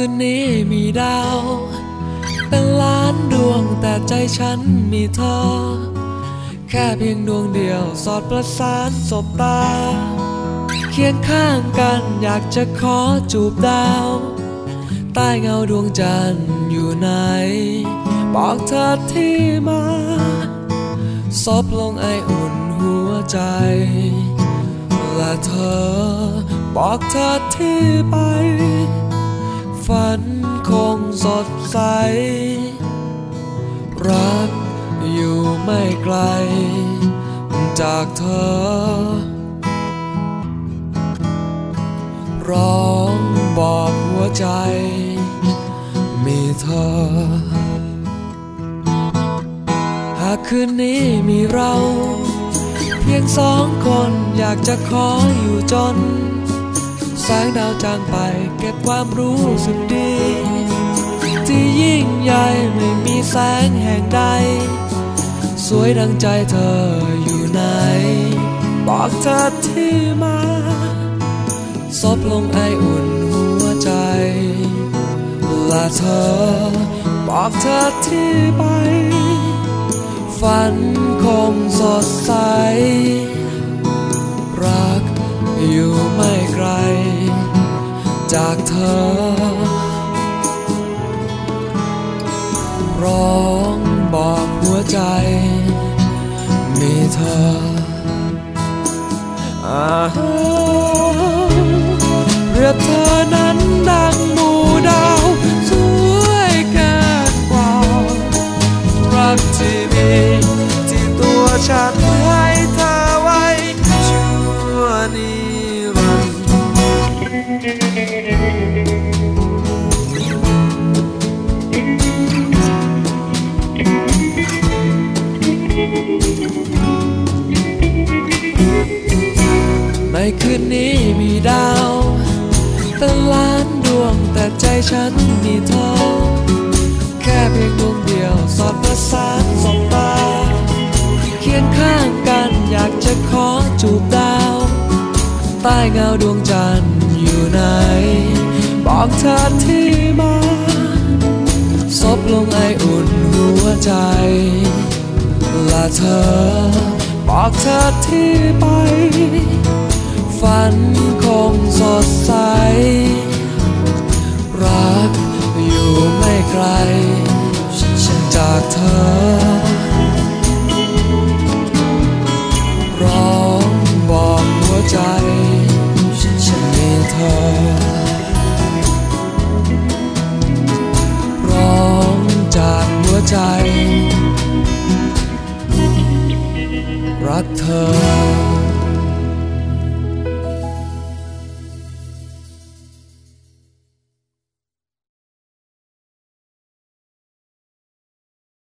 นนี้มีดาวเป็นล้านดวงแต่ใจฉันมีเธอแค่เพียงดวงเดียวสอดประสานสบตาเคียงข้างกันอยากจะขอจูบดาวใต้เงาดวงจันทร์อยู่ไหนบอกเธอที่มาซบลงไออุ่นหัวใจและเธอบอกเธอที่ไปฝันคงสดใสรักอยู่ไม่ไกลจากเธอร้องบอกหัวใจมีเธอหากคืนนี้มีเราเพียงสองคนอยากจะขออยู่จนแสงดาวจางไปเก็บความรู้สึกดีที่ยิ่งใหญ่ไม่มีแสงแห่งใดสวยดังใจเธออยู่ไหนบอกเธอที่มาซบลงไออุ่นหัวใจและเธอบอกเธอที่ไปฝันคงสดใสรักอยู่ไม่ไกลจากเธอร้องบอกหัวใจมีเธอเปรียบเธอนั้นดังหมู่ดาวสวยเกินกว่ารักที่มีที่ตัวฉันให้เธอไว้ชั่วนิรันดร์ในคืนนี้มีดาวเป็นล้านดวงแต่ใจฉันมีเธอแค่เพียงดวงเดียวสอดประสานสบตาเคียงข้างกันอยากจะขอจูบดาวใต้เงาดวงจันทร์อยู่ไหนบอกเธอที่มาซบลงไออุ่นหัวใจและเธอบอกเธอที่ไปฝันคงสดใสรักอยู่ไม่ไกลจากเธอร้องบอกหัวใจฉันมีเธอร้องจากหัวใจรักเธอ